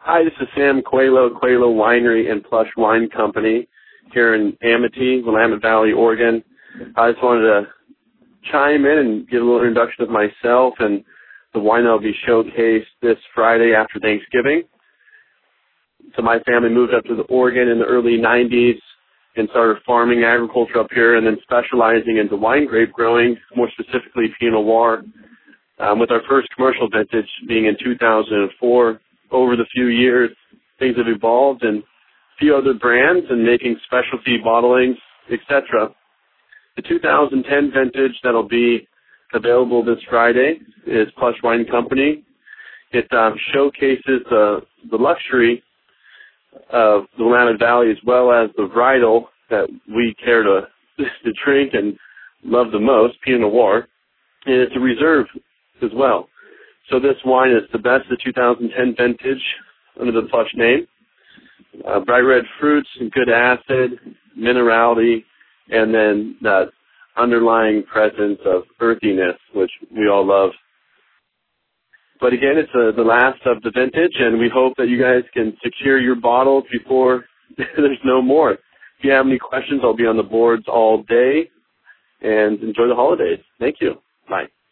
Hi, this is Sam Qualo, Qualo Winery and Plush Wine Company here in Amity, Willamette Valley, Oregon. I just wanted to chime in and give a little introduction of myself and the wine that will be showcased this Friday after Thanksgiving. So my family moved up to Oregon in the early 90s and started farming agriculture up here and then specializing into wine grape growing, more specifically Pinot Noir, with our first commercial vintage being in 2004. Over the few years, things have evolved and a few other brands and making specialty bottlings, etc. The 2010 vintage that'll be available this Friday is Plush Wine Company. It showcases the luxury of the Willamette Valley as well as the varietal that we care to drink and love the most, Pinot Noir. And it's a reserve as well. So this wine is the best of the 2010 vintage under the Plush name. Bright red fruits and good acid, minerality, and then that underlying presence of earthiness, which we all love. But again, it's the last of the vintage, and we hope that you guys can secure your bottles before there's no more. If you have any questions, I'll be on the boards all day, and enjoy the holidays. Thank you. Bye.